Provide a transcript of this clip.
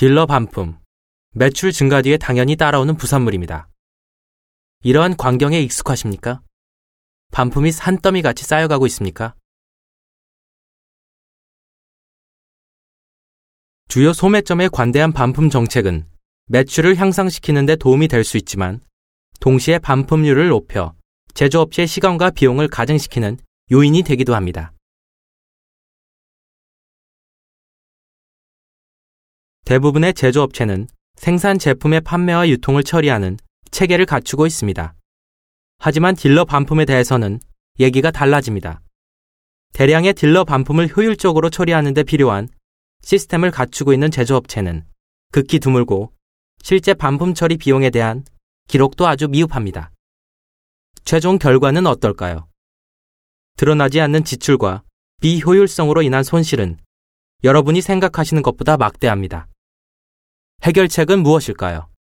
딜러 반품, 매출 증가 뒤에 당연히 따라오는 부산물입니다. 이러한 광경에 익숙하십니까? 반품이 산더미같이 쌓여가고 있습니까? 주요 소매점의 관대한 반품 정책은 매출을 향상시키는 데 도움이 될 수 있지만 동시에 반품률을 높여 제조업체의 시간과 비용을 가중시키는 요인이 되기도 합니다. 대부분의 제조업체는 생산 제품의 판매와 유통을 처리하는 체계를 갖추고 있습니다. 하지만 딜러 반품에 대해서는 얘기가 달라집니다. 대량의 딜러 반품을 효율적으로 처리하는 데 필요한 시스템을 갖추고 있는 제조업체는 극히 드물고 실제 반품 처리 비용에 대한 기록도 아주 미흡합니다. 최종 결과는 어떨까요? 드러나지 않는 지출과 비효율성으로 인한 손실은 여러분이 생각하시는 것보다 막대합니다. 해결책은 무엇일까요?